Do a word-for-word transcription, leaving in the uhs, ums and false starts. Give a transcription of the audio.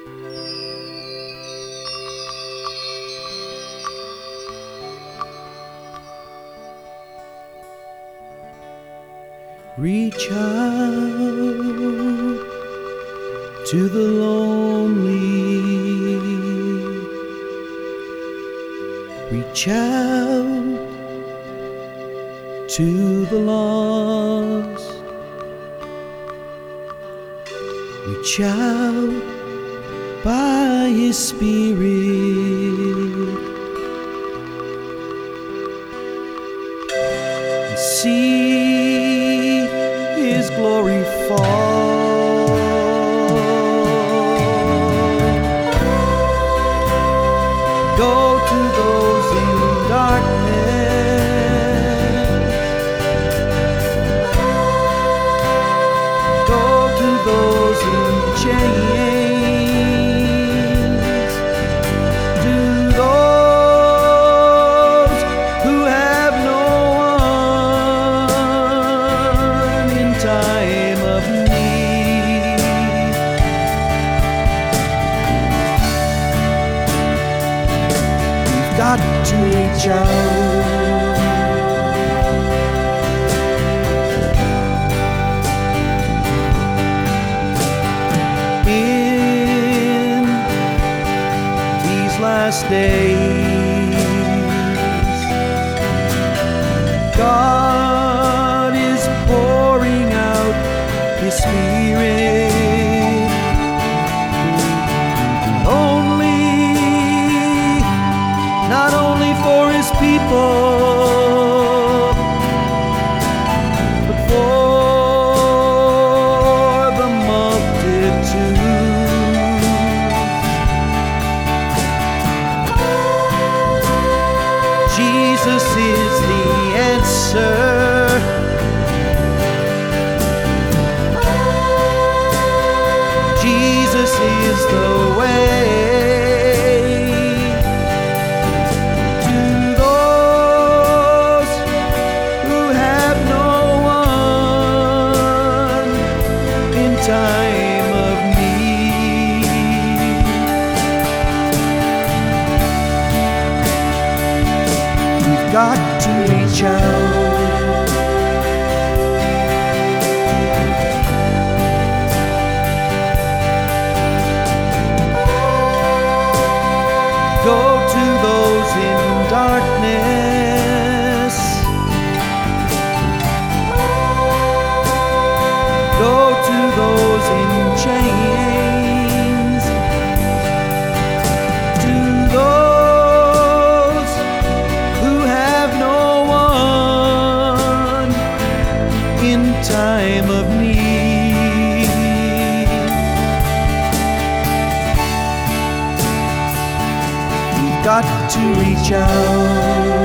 Reach out to the lonely. Reach out to the lost. Reach out by His Spirit and see His glory fall. Go to those in darkness. Go to those in chains. To those who have no one in time of need. We've got to reach out. In these last days, God is pouring out His Spirit. Only, not only for His people, but for the multitude. Jesus is the answer. Jesus is the way. To those who have no one in time of need. We've got to reach out. Go to those in darkness. Go to those in chains. To those who have no one in time of need. We've got to reach out.